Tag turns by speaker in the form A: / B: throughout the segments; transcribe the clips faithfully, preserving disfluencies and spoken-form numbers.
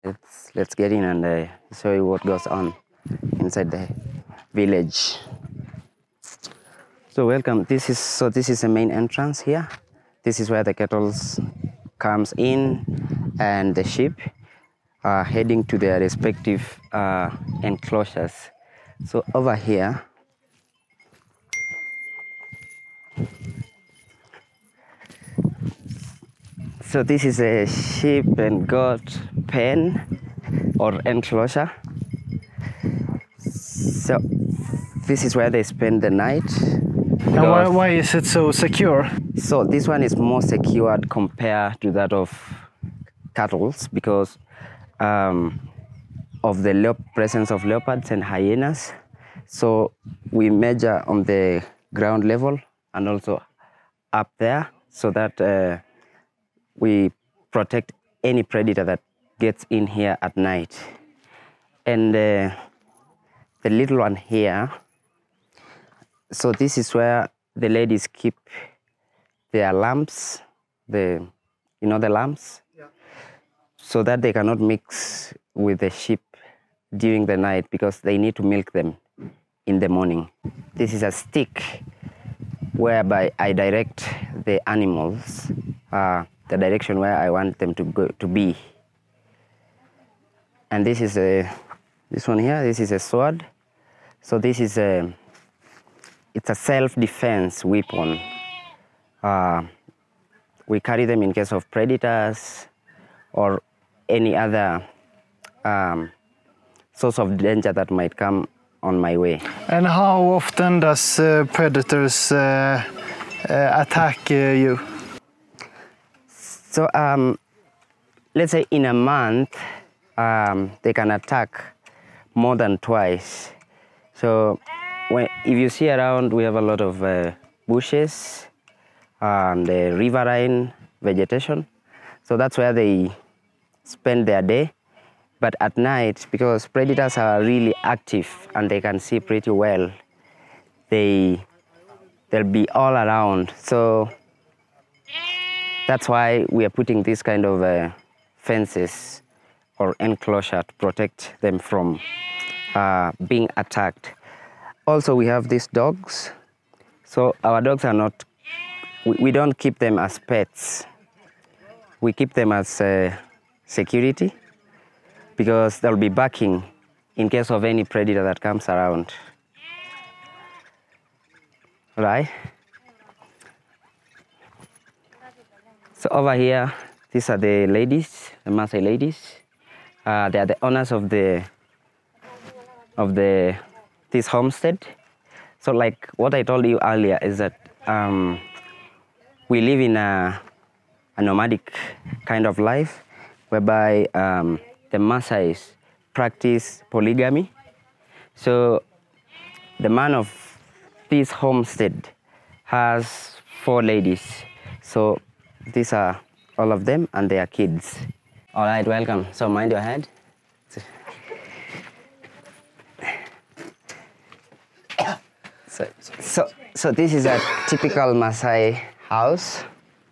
A: Let's let's get in and uh, show you what goes on inside the village. So welcome. This is so this is the main entrance here. This is where the cattle comes in, and the sheep are heading to their respective uh, enclosures. So over here, so this is a sheep and goat pen or enclosure. So this is where they spend the night.
B: And why, why is it so secure?
A: So this one is more secured compared to that of cattle because um, of the leop presence of leopards and hyenas. So we measure on the ground level and also up there so that uh, we protect any predator that gets in here at night. And uh, the little one here, so this is where the ladies keep their lambs, the, you know the lambs? Yeah. So that they cannot mix with the sheep during the night because they need to milk them in the morning. This is a stick whereby I direct the animals, uh, the direction where I want them to go to be. And this is a, this one here, this is a sword. So this is a, it's a self-defense weapon. Uh, we carry them in case of predators or any other um, source of danger that might come on my way.
B: And how often does uh, predators uh, uh, attack uh, you?
A: So um, let's say in a month, um, they can attack more than twice. So when, if you see around, we have a lot of uh, bushes and uh, riverine vegetation. So that's where they spend their day. But at night, because predators are really active and they can see pretty well, they, they'll be all around. So that's why we are putting this kind of uh, fences or enclosure to protect them from uh, being attacked. Also, we have these dogs. So our dogs are not, we, we don't keep them as pets. We keep them as uh, security, because they'll be barking in case of any predator that comes around. Right? So over here, these are the ladies, the Maasai ladies. Uh, they are the owners of the of the this homestead. So like what I told you earlier is that um, we live in a, a nomadic kind of life, whereby um, the Maasais practice polygamy. So the man of this homestead has four ladies. So these are all of them and their kids. All right, welcome. So mind your head. So, so, so this is a typical Maasai house.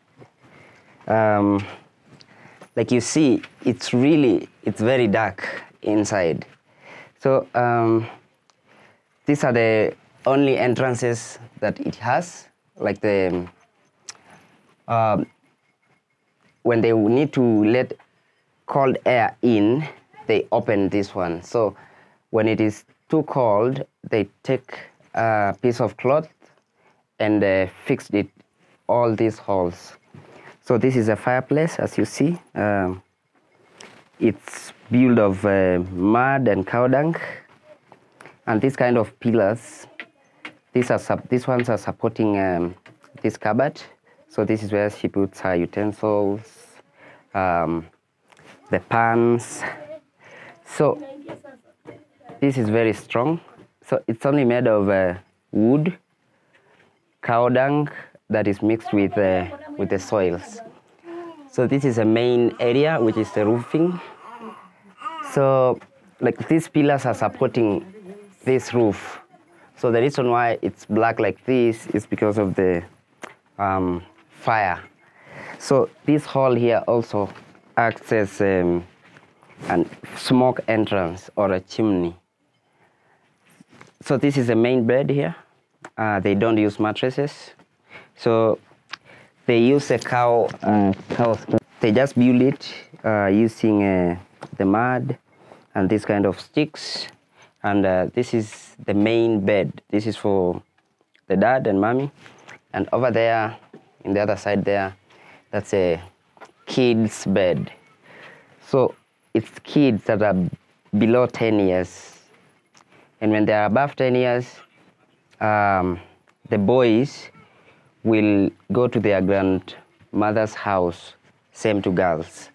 A: Um, Like you see, it's really, it's very dark inside. So um, these are the only entrances that it has. Like the, um, when they need to let cold air in, they open this one. So when it is too cold, they take a piece of cloth and uh, fixed it all these holes. So this is a fireplace, as you see. Um, it's built of uh, mud and cow dung, and these kind of pillars. These are these ones are supporting um, this cupboard. So this is where she puts her utensils, um, the pans. So this is very strong. So it's only made of uh, wood, cow dung that is mixed with uh, with the soils. So this is a main area, which is the roofing. So like these pillars are supporting this roof. So the reason why it's black like this is because of the um, fire. So this hall here also acts as um, and smoke entrance or a chimney. So this is the main bed here. Uh, they don't use mattresses. So they use a cow, uh, cow. They just build it uh, using uh, the mud and this kind of sticks. And uh, this is the main bed. This is for the dad and mommy. And over there, in the other side there, that's a kid's bed. So it's kids that are below ten years. And when they are above ten years, um, the boys will go to their grandmother's house, same to girls.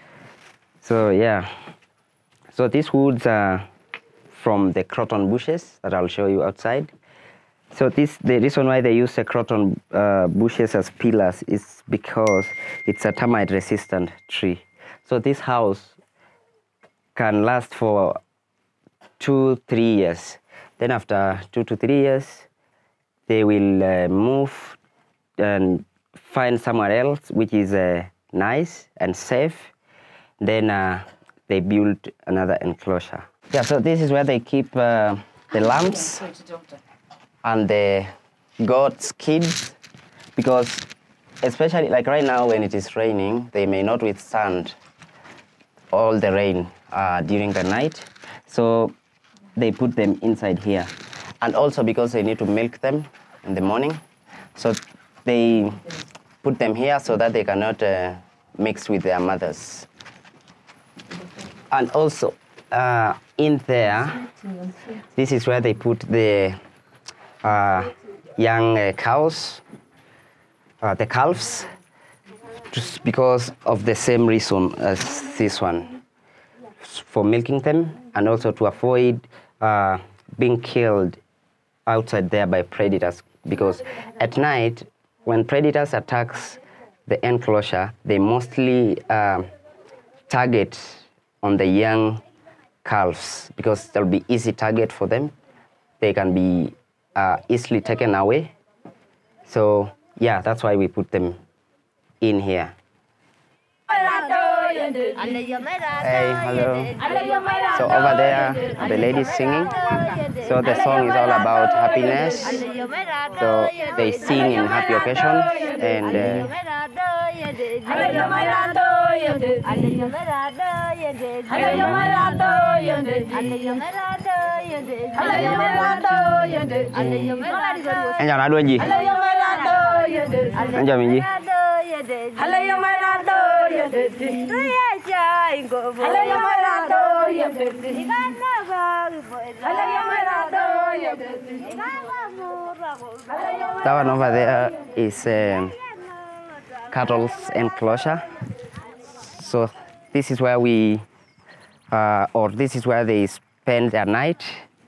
A: So yeah, so these woods are from the croton bushes that I'll show you outside. So this, the reason why they use the croton uh, bushes as pillars is because it's a termite resistant tree. So this house can last for two, three years. Then after two to three years, they will uh, move and find somewhere else which is uh, nice and safe. Then uh, they build another enclosure. Yeah, so this is where they keep uh, the lambs and the goats, kids, because especially like right now when it is raining, they may not withstand all the rain uh, during the night. So they put them inside here. And also because they need to milk them in the morning. So they put them here so that they cannot uh, mix with their mothers. And also uh, in there, this is where they put the uh, young uh, cows, uh, the calves, just because of the same reason as this one, for milking them and also to avoid uh, being killed outside there by predators. Because at night, when predators attacks the enclosure, they mostly uh, target on the young calves because they'll be easy target for them. They can be uh, easily taken away. So yeah, that's why we put them in here. Hey, hello. So over there, the lady singing. So the song is all about happiness. So they sing in happy occasions and uh, anh chào nói đuôi gì? Anh chào mình gì? That one over there is a cattle's enclosure. So this is where we, uh, or this is where they spend their night.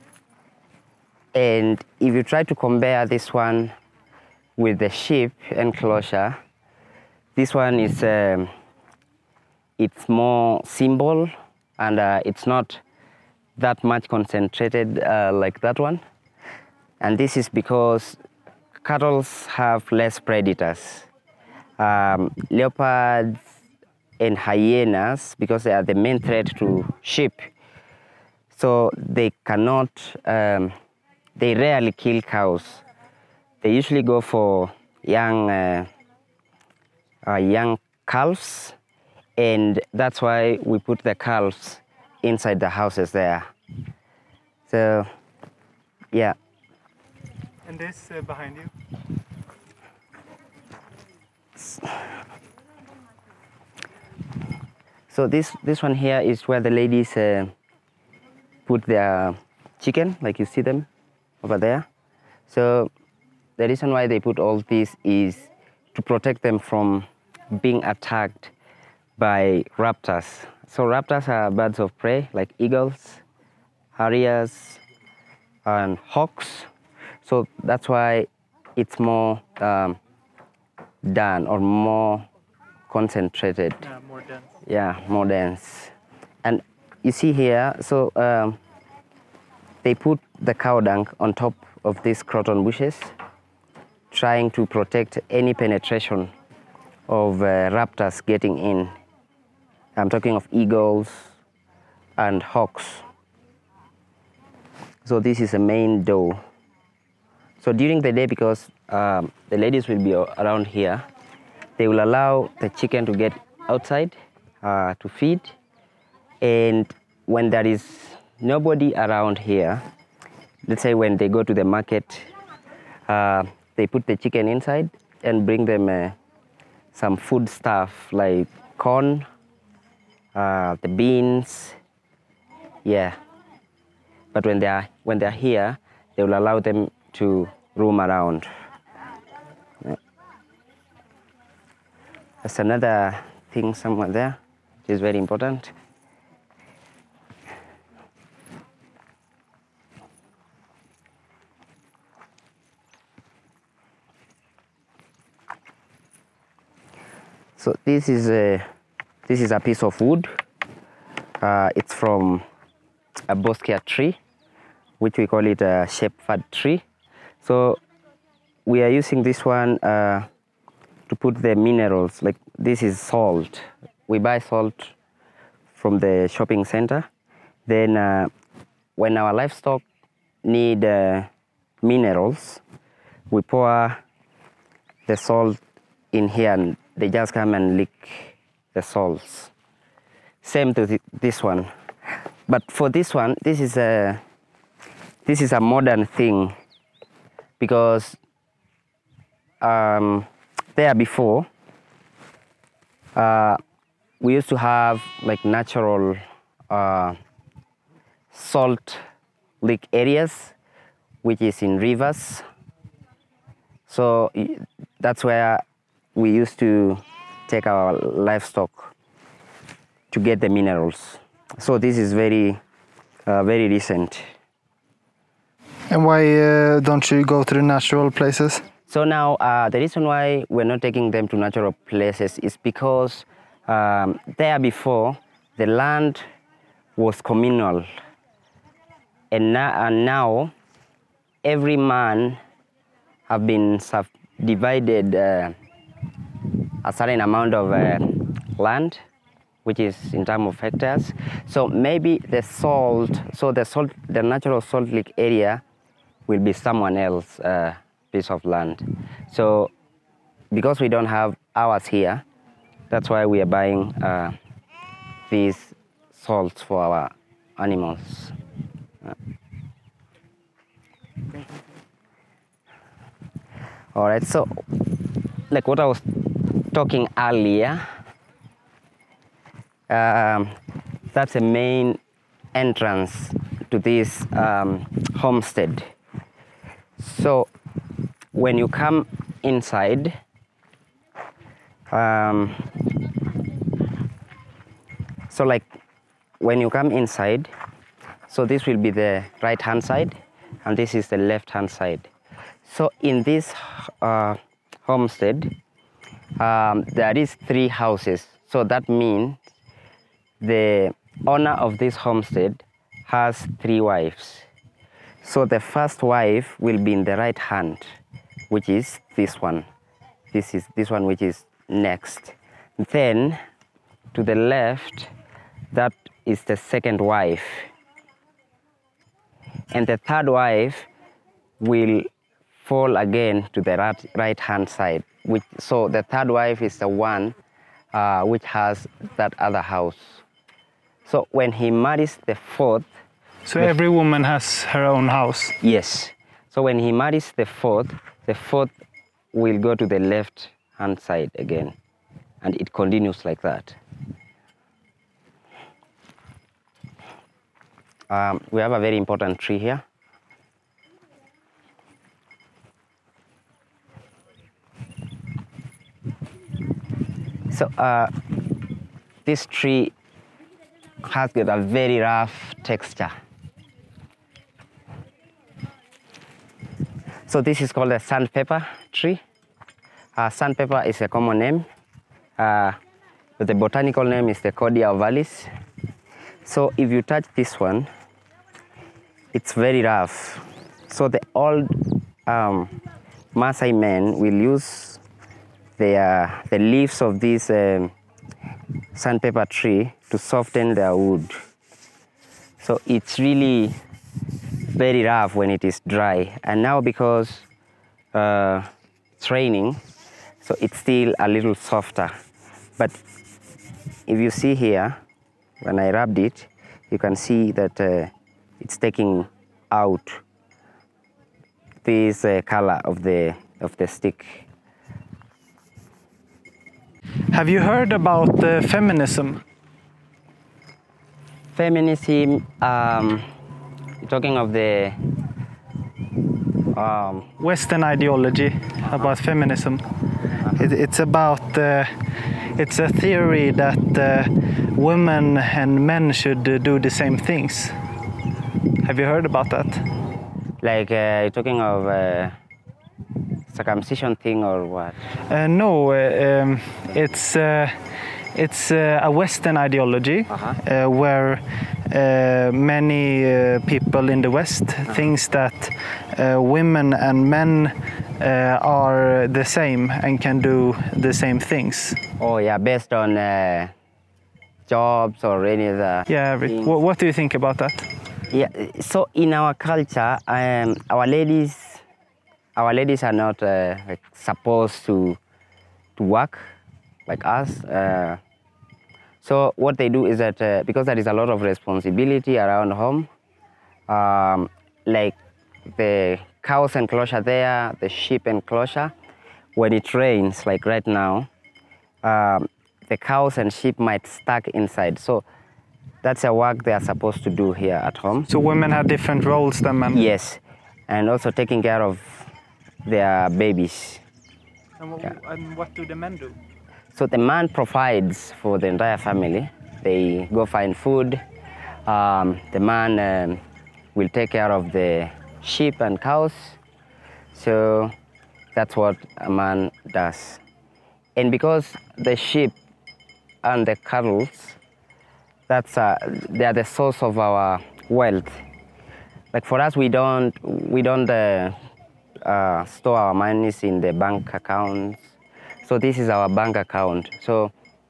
A: And if you try to compare this one with the sheep enclosure, this one is um, it's more simple and uh, it's not that much concentrated uh, like that one. And this is because cattle have less predators. Um, leopards and hyenas, because they are the main threat to sheep, so they cannot, um, they rarely kill cows. They usually go for young, uh, uh, young calves, and that's why we put the calves inside the houses there. So, yeah.
B: And this uh, behind you?
A: So this, this one here is where the ladies uh, put their chicken, like you see them over there. So the reason why they put all this is to protect them from being attacked by raptors. So raptors are birds of prey, like eagles, harriers, and hawks. So that's why it's more um, done or more concentrated.
B: Yeah, more dense.
A: Yeah, more dense. And you see here, so um, they put the cow dung on top of these croton bushes, trying to protect any penetration of uh, raptors getting in. I'm talking of eagles, and hawks. So this is the main door. So during the day, because um, the ladies will be around here, they will allow the chicken to get outside uh, to feed. And when there is nobody around here, let's say when they go to the market, uh, they put the chicken inside and bring them uh, some food stuff like corn, uh, the beans, yeah. But when they are when they are here, they will allow them to roam around. Yeah. There's another thing somewhere there, which is very important. So this is a this is a piece of wood. Uh, it's from a boskia tree, which we call it a shepherd tree. So we are using this one uh, to put the minerals. Like this is salt. We buy salt from the shopping center. Then uh, when our livestock need uh, minerals, we pour the salt in here and they just come and lick the salts. Same to th this one. But for this one, this is a this is a modern thing, because um, there before uh, we used to have like natural uh, salt lick areas, which is in rivers. So that's where we used to take our livestock to get the minerals. So this is very, uh, very recent.
B: And why uh, don't you go to the natural places?
A: So now uh, the reason why we're not taking them to natural places is because um, there before the land was communal, and now, and now every man have been subdivided uh, a certain amount of uh, land, which is in terms of hectares. So maybe the salt, so the salt, the natural salt lick area will be someone else's uh, piece of land. So because we don't have ours here, that's why we are buying uh, these salts for our animals. Uh. All right, so like what I was talking earlier, um, that's the main entrance to this um, homestead. So when you come inside, um, so like when you come inside, so this will be the right hand side and this is the left hand side. So in this uh, homestead, um, there is three houses. So that means the owner of this homestead has three wives. So the first wife will be in the right hand, which is this one. This is this one which is next. Then to the left, that is the second wife. And the third wife will fall again to the right, right hand side. Which, so the third wife is the one uh, which has that other house. So when he marries the fourth...
B: So every woman has her own house?
A: Yes. So when he marries the fourth, the fourth will go to the left hand side again. And it continues like that. Um, we have a very important tree here. So uh, this tree has got a very rough texture. So this is called a sandpaper tree. Uh, sandpaper is a common name, uh, but the botanical name is the Cordia ovalis. So if you touch this one, it's very rough. So the old um, Maasai men will use the, uh, the leaves of this um, sandpaper tree to soften their wood. So it's really very rough when it is dry. And now because uh, it's raining, so it's still a little softer. But if you see here, when I rubbed it, you can see that uh, it's taking out this uh, color of the of the stick.
B: Have you heard about uh, feminism?
A: Feminism, um, talking of the um,
B: Western ideology about feminism. It, it's about, uh, it's a theory that uh, women and men should uh, do the same things. Have you heard about that?
A: like uh, talking of uh, circumcision thing or what?
B: Uh, no, uh, um, it's uh, it's uh, a Western ideology
A: Uh-huh.
B: uh, where uh, many uh, people in the West
A: Uh-huh.
B: thinks that uh, women and men uh, are the same and can do the same things.
A: Oh yeah, based on uh, jobs or any other.
B: Yeah, Rick,
A: thing.
B: wh- what do you think about that?
A: Yeah. So in our culture, um, our ladies, our ladies are not uh, like supposed to to work like us. Uh, so what they do is that uh, because there is a lot of responsibility around home, um, like the cows enclosure there, the sheep enclosure, when it rains, like right now, um, the cows and sheep might stuck inside. So that's a work they are supposed to do here at home.
B: So women have different roles than men.
A: Yes, and also taking care of their babies.
B: And, wh-
A: Yeah.
B: and what do the men do?
A: So the man provides for the entire family. They go find food. Um, the man um, will take care of the sheep and cows. So that's what a man does. And because the sheep and the cattle, that's uh, they are the source of our wealth. Like for us, we don't we don't uh, uh, store our monies in the bank accounts. So this is our bank account. So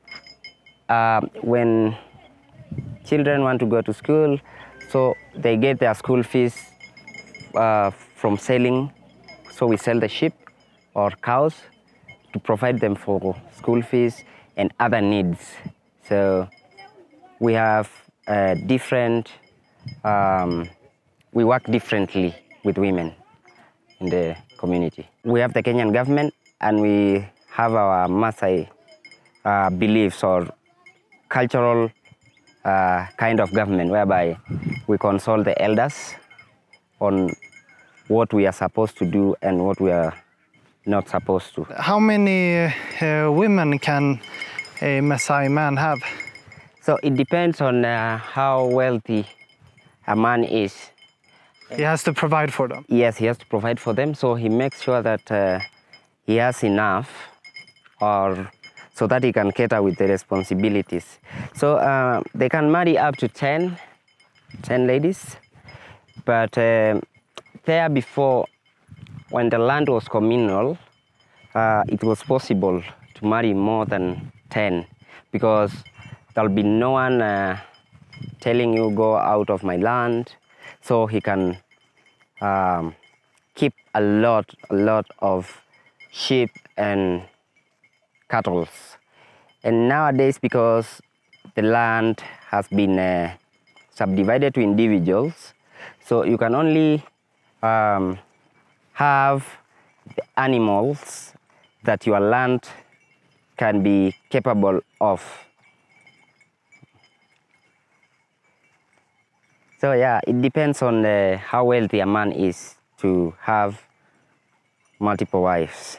A: uh, when children want to go to school, so they get their school fees uh, from selling. So we sell the sheep or cows to provide them for school fees and other needs. So we have uh, different, um, we work differently with women in the community. We have the Kenyan government and we have our Maasai uh, beliefs or cultural uh, kind of government whereby we consult the elders on what we are supposed to do and what we are not supposed to.
B: How many uh, women can a Maasai man have?
A: So it depends on uh, how wealthy a man is.
B: He has to provide for them.
A: Yes, he has to provide for them, so he makes sure that uh, he has enough or so that he can cater with the responsibilities. So uh, they can marry up to ten, ten ladies, but uh, there before, when the land was communal, uh, it was possible to marry more than ten because there'll be no one uh, telling you go out of my land, so he can um, keep a lot, a lot of sheep and cattle. And nowadays, because the land has been uh, subdivided to individuals, so you can only um, have the animals that your land can be capable of. So yeah, it depends on uh, how wealthy a man is to have multiple wives.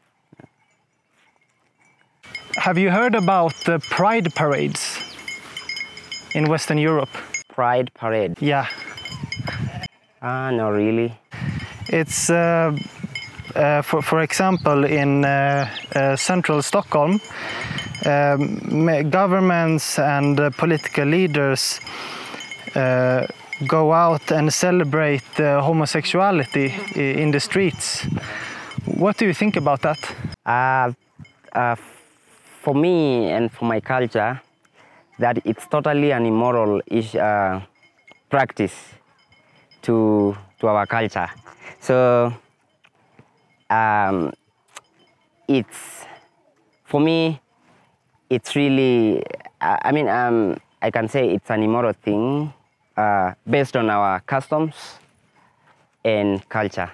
B: Have you heard about the pride parades in Western Europe?
A: Pride parade?
B: Yeah,
A: Ah, no, really.
B: it's uh, uh, for, for example in uh, uh, central Stockholm, um, ma- governments and uh, political leaders uh, go out and celebrate uh, homosexuality i- in the streets. What do you think about that?
A: Uh, uh, for me and for my culture, that it's totally an immoral ish, uh, practice to to our culture. So um, it's for me, it's really, I mean, um, I can say it's an immoral thing uh, based on our customs and culture.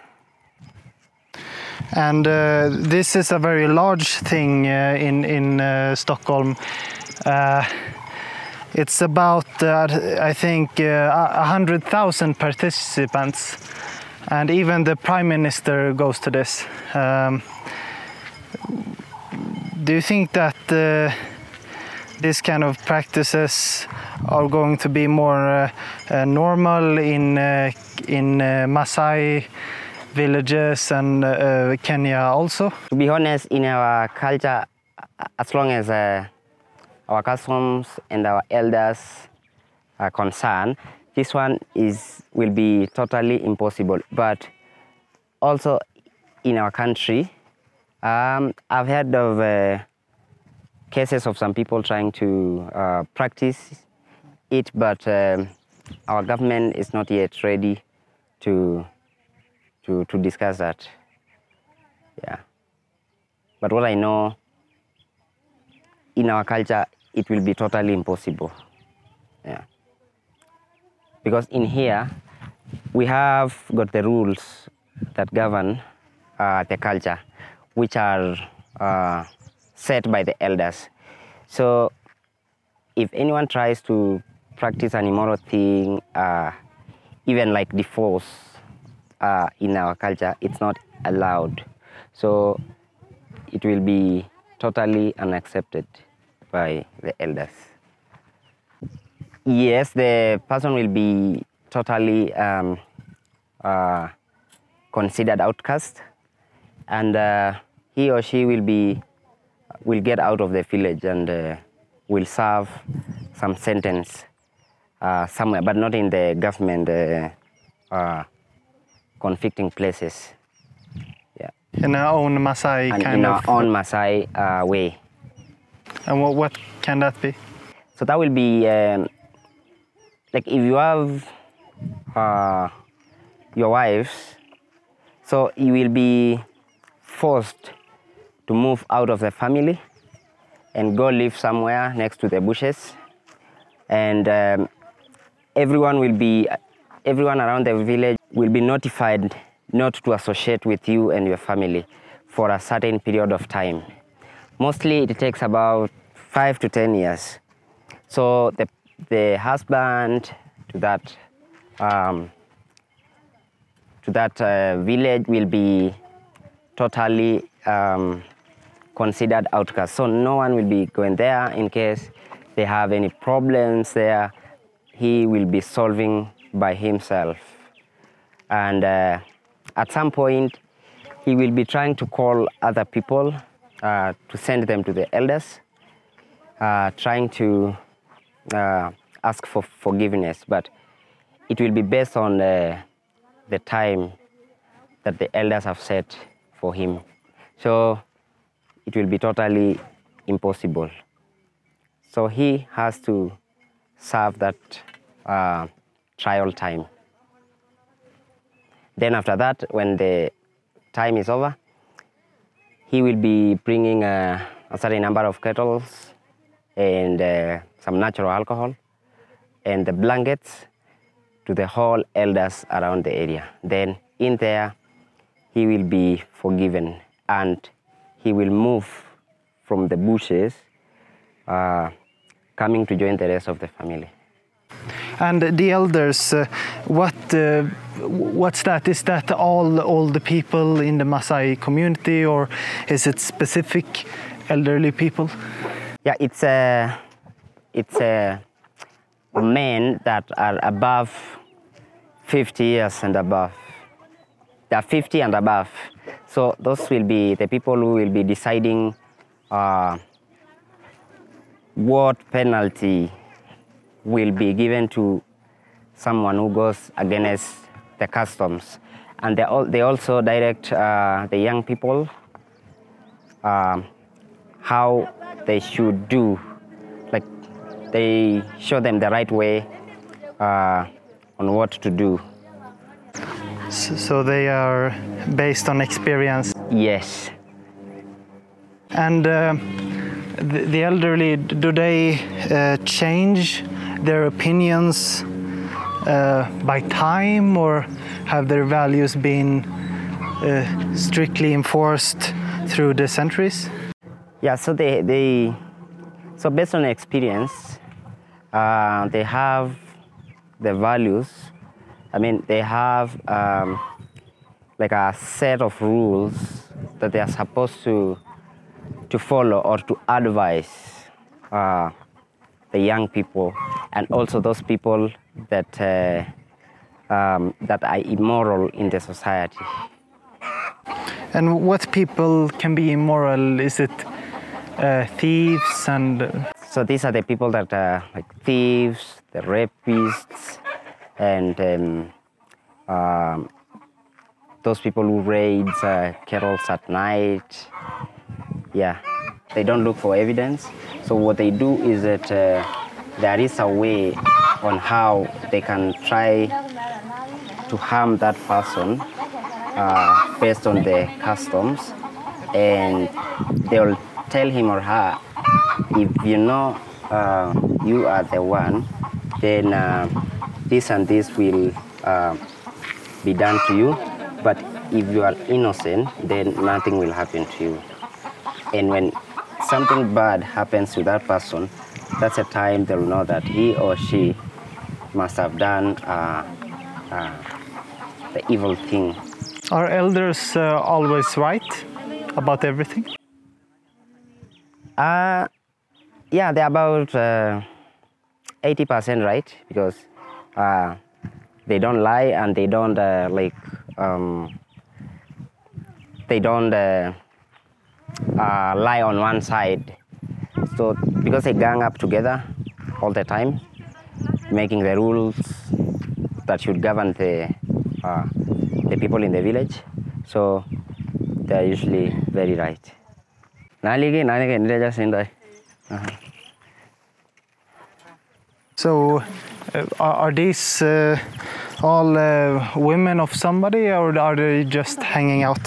B: And uh, this is a very large thing uh, in in uh, Stockholm. Uh, it's about, uh, I think, uh, a hundred thousand participants, and even the Prime Minister goes to this. Um, do you think that uh, this kind of practices are going to be more uh, uh, normal in uh, in uh, Maasai villages and uh, Kenya also?
A: To be honest, in our culture, as long as uh, our customs and our elders are concerned, this one is will be totally impossible. But also in our country, um, I've heard of uh, cases of some people trying to uh, practice it, but um, our government is not yet ready to to to discuss that. Yeah. But what I know, in our culture, it will be totally impossible. Yeah. Because in here, we have got the rules that govern uh, the culture, which are uh, set by the elders. So if anyone tries to practice an immoral thing, uh, even like divorce uh, in our culture, it's not allowed. So it will be totally unaccepted by the elders. Yes, the person will be totally um, uh, considered outcast, and uh, he or she will be will get out of the village and uh, will serve some sentence uh, somewhere, but not in the government uh, uh, convicting places. Yeah.
B: In our own Maasai
A: And
B: kind
A: in
B: of...
A: our own Maasai uh, way.
B: And what, what can that be?
A: So that will be, um, like if you have uh, your wives, so you will be forced to move out of the family and go live somewhere next to the bushes. And um, everyone will be, everyone around the village will be notified not to associate with you and your family for a certain period of time. Mostly it takes about five to ten years. So the, the husband to that, um, to that uh, village will be totally um, considered outcast. So no one will be going there in case they have any problems there. He will be solving by himself. And uh, at some point, he will be trying to call other people uh, to send them to the elders, uh, trying to uh, ask for forgiveness. But it will be based on the, the time that the elders have set for him. So it will be totally impossible. So he has to serve that uh, trial time. Then after that, when the time is over, he will be bringing a, a certain number of kettles and uh, some natural alcohol and the blankets to the whole elders around the area. Then in there, he will be forgiven and he will move from the bushes, uh, coming to join the rest of the family.
B: And the elders, uh, what uh, what's that? Is that all all the people in the Maasai community, or is it specific elderly people?
A: Yeah, it's a it's a men that are above fifty years and above. They are fifty and above. So those will be the people who will be deciding uh, what penalty will be given to someone who goes against the customs. And they, all, they also direct uh, the young people uh, how they should do. Like they show them the right way uh, on what to do.
B: So they are based on experience.
A: Yes.
B: And uh, the, the elderly, do they uh, change their opinions uh, by time, or have their values been uh, strictly enforced through the centuries?
A: Yeah, so they, they so based on experience, uh, they have the values. I mean, they have um, like a set of rules that they are supposed to to follow or to advise uh, the young people, and also those people that uh, um, that are immoral in the society.
B: And what people can be immoral? Is it uh, thieves and?
A: So these are the people that are like thieves, the rapists, and um, um, those people who raid uh, kettles at night. Yeah, they don't look for evidence. So what they do is that uh, there is a way on how they can try to harm that person uh, based on the customs, and they'll tell him or her, if you know uh, you are the one, then uh, this and this will uh, be done to you. But if you are innocent, then nothing will happen to you. And when something bad happens to that person, that's a time they'll know that he or she must have done uh, uh, the evil thing.
B: Are elders uh, always right about everything?
A: Uh, yeah, they're about uh, eighty percent right, because uh, they don't lie and they don't uh, like um, they don't uh, uh, lie on one side. So because they gang up together all the time, making the rules that should govern the uh, the people in the village, so they're usually very right. Uh-huh.
B: So, uh, are, are these uh, all uh, women of somebody, or are they just hanging out?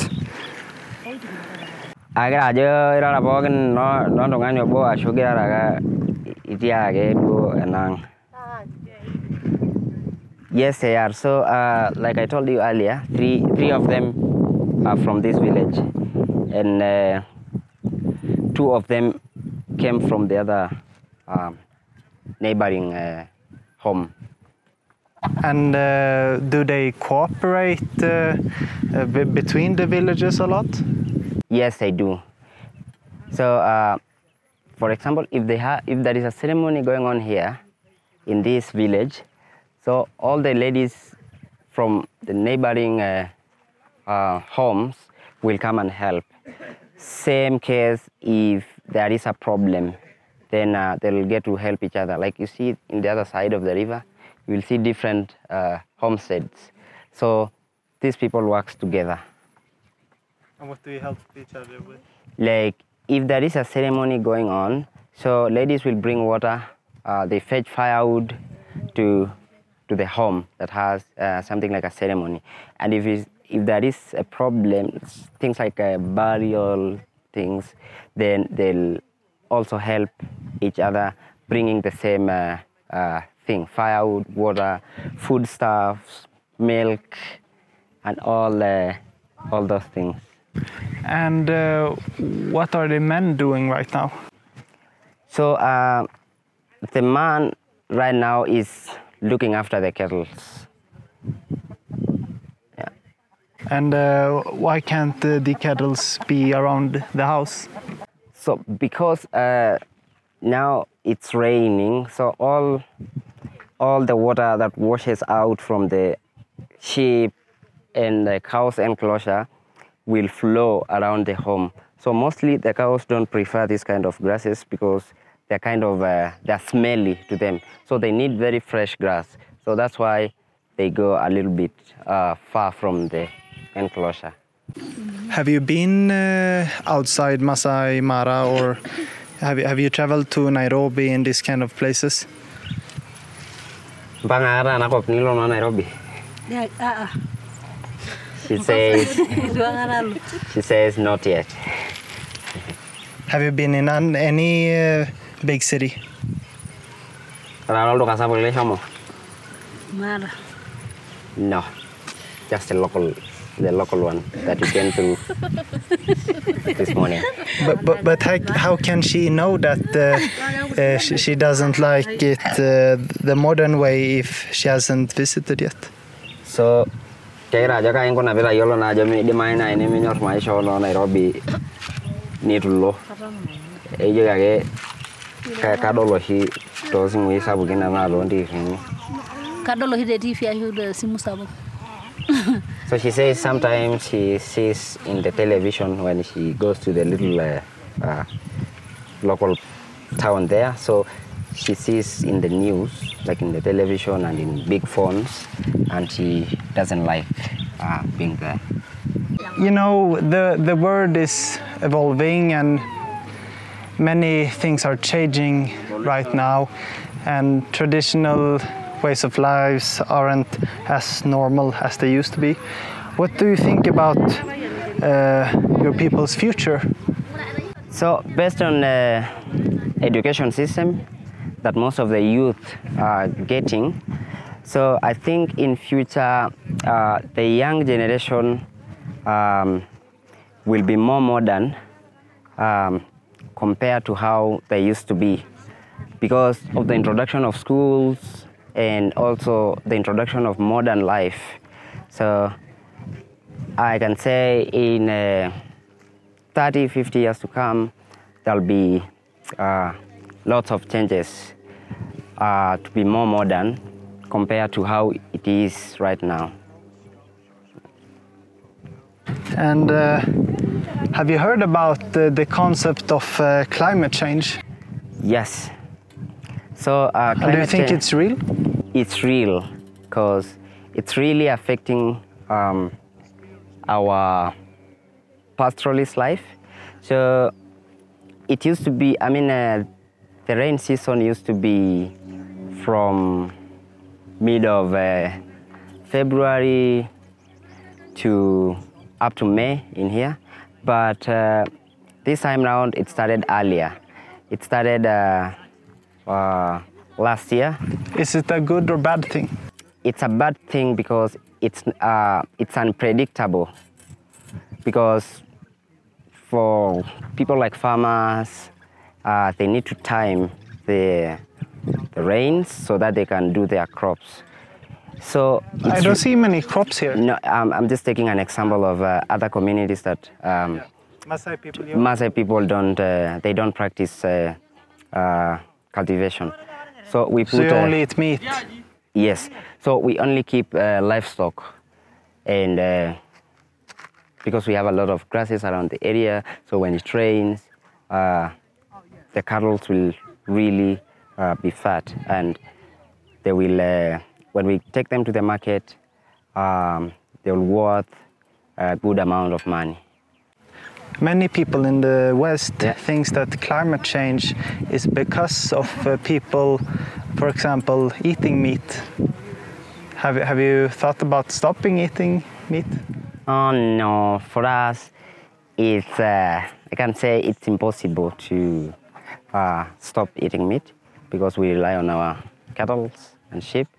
A: Agra aja ira rapokin no no dongan yobo ashugira raga itia age do enang. Yes, they are. So, uh, like I told you earlier, three three of them are from this village, and uh, two of them came from the other um, neighboring uh, home.
B: And uh, do they cooperate uh, uh, b between the villages a lot?
A: Yes, they do. So, uh, for example, if they have, if there is a ceremony going on here in this village, so all the ladies from the neighboring uh, uh, homes will come and help. Same case if there is a problem, then uh, they'll get to help each other. Like you see in the other side of the river, you will see different uh, homesteads. So these people work together.
B: And what do you help each other with?
A: Like if there is a ceremony going on, so ladies will bring water, uh, they fetch firewood to to the home that has uh, something like a ceremony. And if it's, if there is a problem, things like uh, burial things, then they'll also help each other, bringing the same uh, uh, thing: firewood, water, foodstuffs, milk, and all uh, all those things.
B: And uh, what are the men doing right now?
A: So uh, the man right now is looking after the kettles. Yeah.
B: And uh, why can't uh, the kettles be around the house?
A: So because uh, now it's raining, so all all the water that washes out from the sheep and the cows enclosure will flow around the home. So mostly the cows don't prefer this kind of grasses because they're kind of uh, they're smelly to them. So they need very fresh grass. So that's why they go a little bit uh, far from the enclosure.
B: Have you been uh, outside Masai Mara, or have you, have you traveled to Nairobi in these kind of places?
A: Mpaka kata anakop nilo na Nairobi.
C: Yeah, uh-uh.
A: She says, she says not yet.
B: Have you been in an, any uh, big city?
A: Ronaldo kasapul ile shomo?
C: Mara.
A: No, just a local, the local one that you came through this morning.
B: But but, but how, how can she know that uh, uh, she, she doesn't like it uh, the modern way if she hasn't visited yet?
A: So, kaya aja kaya ko na bila yolo na aja mi di maina ini mi nyor mai show no Nairobi ni tullo. E je kaya kaya kadolo hi to simu isa bugina na lo ndi ni.
C: Kadolo hi de T V ayu de simu sabo.
A: So she says sometimes she sees in the television when she goes to the little uh, uh, local town there. So she sees in the news, like in the television and in big phones, and she doesn't like uh, being there.
B: You know, the, the world is evolving and many things are changing right now, and traditional ways of lives aren't as normal as they used to be. What do you think about uh, your people's future?
A: So based on the education system that most of the youth are getting, so I think in future uh, the young generation um, will be more modern um, compared to how they used to be, because of the introduction of schools and also the introduction of modern life. So I can say in uh, thirty, fifty years to come, there'll be uh, lots of changes uh, to be more modern compared to how it is right now.
B: And uh, have you heard about the, the concept of uh, climate change?
A: Yes. So uh,
B: And do you think
A: change,
B: it's real?
A: It's real, because it's really affecting um, our pastoralist life. So it used to be, I mean, uh, the rain season used to be from mid of uh, February to up to May in here. But uh, this time around, it started earlier. It started uh, uh, last year.
B: Is it a good or bad thing?
A: It's a bad thing because it's uh, it's unpredictable. Because for people like farmers, uh, they need to time the the rains so that they can do their crops. So
B: I don't see many crops here.
A: No, um, I'm just taking an example of uh, other communities that um,
B: Maasai people.
A: Maasai people don't uh, they don't practice uh, uh, cultivation. So we put
B: So you
A: uh,
B: only eat meat.
A: yes. So we only keep uh, livestock, and uh, because we have a lot of grasses around the area, so when it rains, uh, the cattle will really uh, be fat, and they will. Uh, when we take them to the market, um, they will worth a good amount of money.
B: Many people in the West
A: Yeah.
B: thinks that climate change is because of uh, people, for example, eating meat. Have, have you thought about stopping eating meat?
A: Oh no, for us, it's uh, I can say it's impossible to uh, stop eating meat because we rely on our cattle and sheep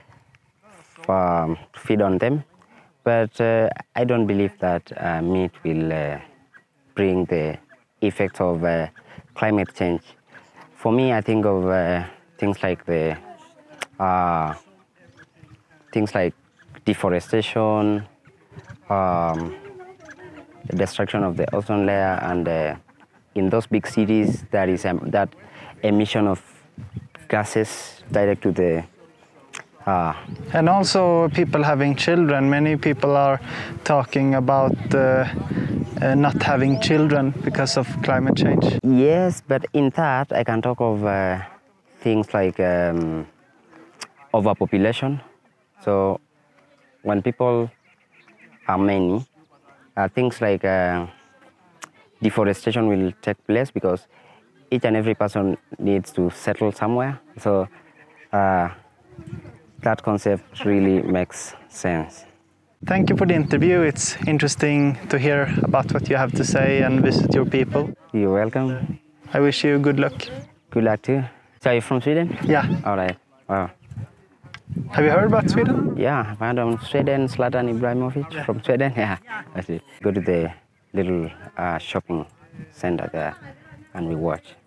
A: um, to feed on them. But uh, I don't believe that uh, meat will uh, bring the effects of uh, climate change. For me, I think of uh, things like the uh, things like deforestation, um, the destruction of the ozone layer, and uh, in those big cities, there is um, that emission of gases direct to the uh,
B: And also people having children. Many people are talking about uh, uh, not having children because of climate change.
A: Yes, but in that, I can talk of uh, things like um, overpopulation. So when people are many, uh, things like uh, deforestation will take place because each and every person needs to settle somewhere. So uh, that concept really makes sense.
B: Thank you for the interview. It's interesting to hear about what you have to say and visit your people.
A: You're welcome.
B: I wish you good luck.
A: Good luck too. So you're from Sweden?
B: Yeah.
A: All right. Wow.
B: Have you heard about Sweden?
A: Yeah, I've heard of Sweden, Zlatan Ibrahimovic from Sweden. Yeah, that's it. Go to the little uh, shopping center there and we watch.